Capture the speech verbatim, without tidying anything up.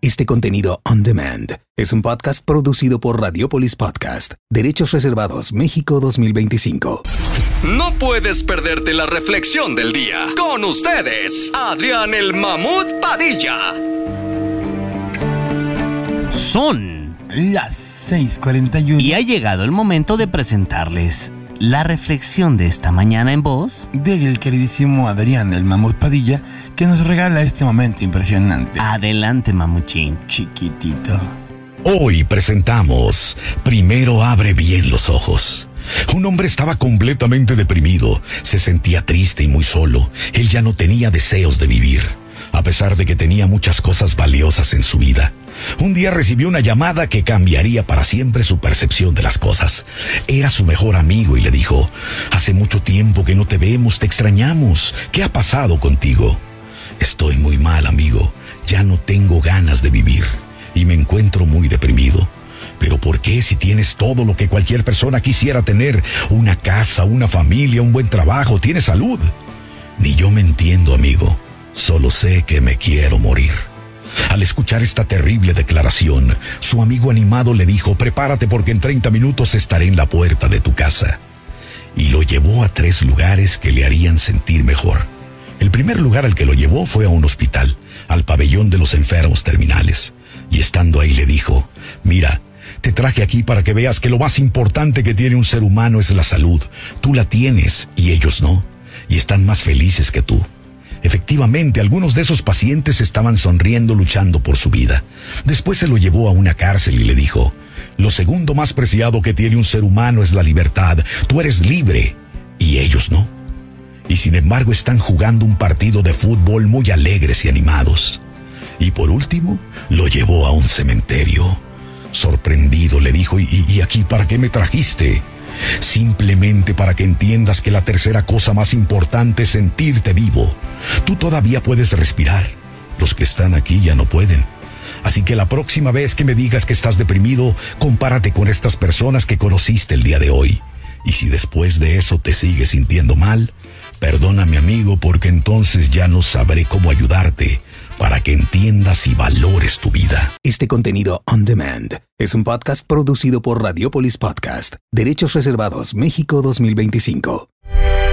Este contenido on demand es un podcast producido por Radiopolis Podcast. Derechos reservados México dos mil veinticinco. No puedes perderte la reflexión del día. Con ustedes, Adrián el Mamut Padilla. Son las seis cuarenta y uno y ha llegado el momento de presentarles la reflexión de esta mañana en voz del queridísimo Adrián el Mamut Padilla, que nos regala este momento impresionante. Adelante, mamuchín. Chiquitito. Hoy presentamos Primero abre bien los ojos. Un hombre estaba completamente deprimido, se sentía triste y muy solo. Él ya no tenía deseos de vivir, a pesar de que tenía muchas cosas valiosas en su vida. Un día recibió una llamada que cambiaría para siempre su percepción de las cosas. Era su mejor amigo y le dijo: hace mucho tiempo que no te vemos, te extrañamos. ¿Qué ha pasado contigo? Estoy muy mal, amigo. Ya no tengo ganas de vivir y me encuentro muy deprimido. ¿Pero por qué, si tienes todo lo que cualquier persona quisiera tener? Una casa, una familia, un buen trabajo, tienes salud. Ni yo me entiendo, amigo. Solo sé que me quiero morir. Al escuchar esta terrible declaración, su amigo animado le dijo: prepárate porque en treinta minutos estaré en la puerta de tu casa. Y lo llevó a tres lugares que le harían sentir mejor. El primer lugar al que lo llevó fue a un hospital, al pabellón de los enfermos terminales. Y estando ahí le dijo: mira, te traje aquí para que veas que lo más importante que tiene un ser humano es la salud. Tú la tienes y ellos no, y están más felices que tú. Efectivamente, algunos de esos pacientes estaban sonriendo, luchando por su vida. Después se lo llevó a una cárcel y le dijo: lo segundo más preciado que tiene un ser humano es la libertad. Tú eres libre y ellos no. Y sin embargo están jugando un partido de fútbol muy alegres y animados. Y por último, lo llevó a un cementerio. Sorprendido le dijo: ¿Y, y aquí para qué me trajiste? Simplemente para que entiendas que la tercera cosa más importante es sentirte vivo. Tú todavía puedes respirar. Los que están aquí ya no pueden. Así que la próxima vez que me digas que estás deprimido, compárate con estas personas que conociste el día de hoy. Y si después de eso te sigues sintiendo mal, perdóname, amigo, porque entonces ya no sabré cómo ayudarte para que entiendas y valores tu vida. Este contenido on demand es un podcast producido por Radiopolis Podcast. Derechos reservados México dos mil veinticinco.